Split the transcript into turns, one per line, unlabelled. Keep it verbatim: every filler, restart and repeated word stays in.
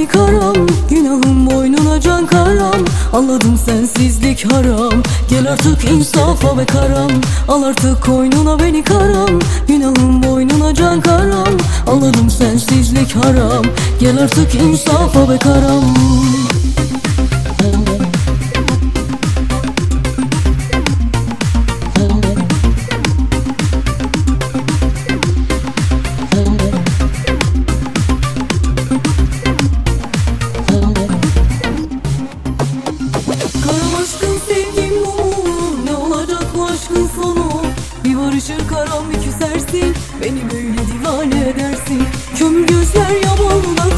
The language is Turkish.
beni karam, günahım boynuna can karam. Anladım sensizlik haram, gel artık insafa be karam. Al artık koynuna beni karam, günahım boynuna can karam. Anladım sensizlik haram, gel artık insafa be karam. Aşkın sonu bir barışır karam, bir küsersin, beni böyle divane edersin. Kömür gözler yabanlar